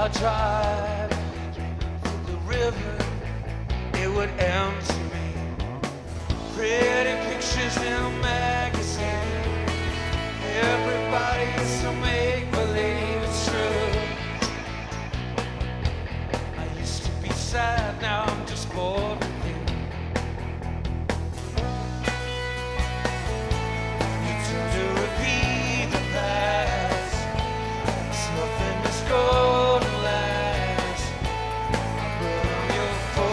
I drive to the river, it would empty me. Pretty pictures in a magazine. Everybody is so make-believe, it's true. I used to be sad, now I'm just bored with you. You tend to repeat the past. There's nothing that's golden last. I put on your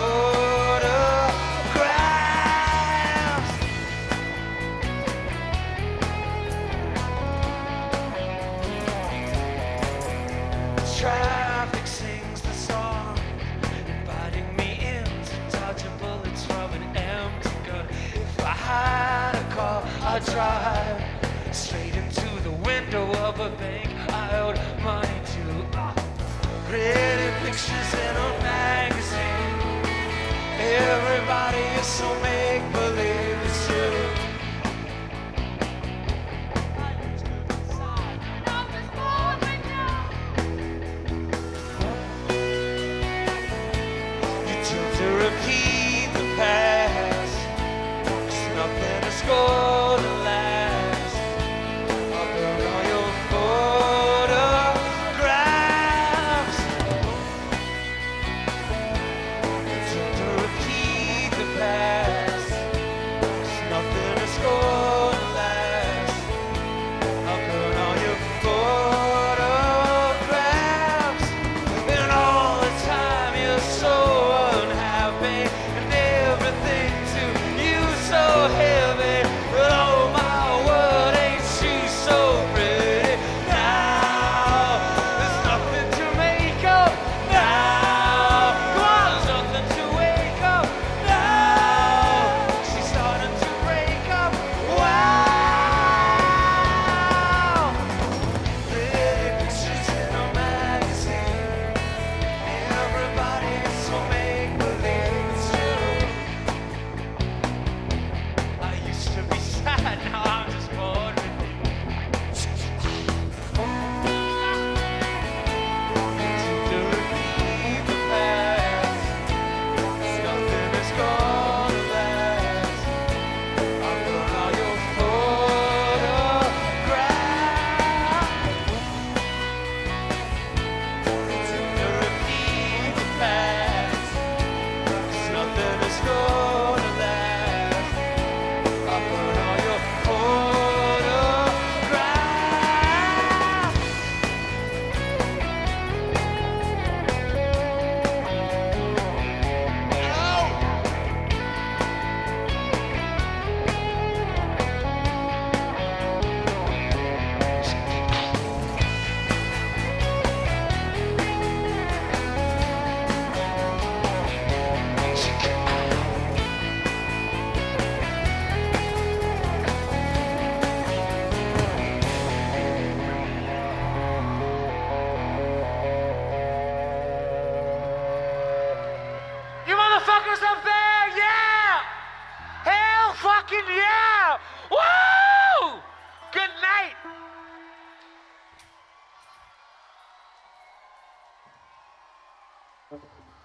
photographs. Traffic sings the song, inviting me into dodging bullets from an empty gun. If I had a car, I'd drive straight into the window of a bank I owed money to. Pretty pictures in a magazine. Everybody is so make-believe, it's true. To repeat the past, there's nothing that's gonna last. I'll burn all your photographs. To repeat the past, there's nothing that's gonna last. I'll burn all your photographs. And all the time you're so unhappy, and everything to you so heavy. But oh my word, ain't she so pretty now? There's nothing to make up now. Come on, there's nothing to wake up now. She's starting to break up. Wow. Pretty pictures in a magazine. Everybody is so make-believe, it's true. I used to be sad, now I'm just bored with you. To repeat the past, there's nothing that's gonna last. I'll burn all your photographs. To repeat the past, there's nothing that's gonna last. I'll burn all your photographs. You motherfuckers up there, yeah! Hell fucking yeah! Woo! Good night!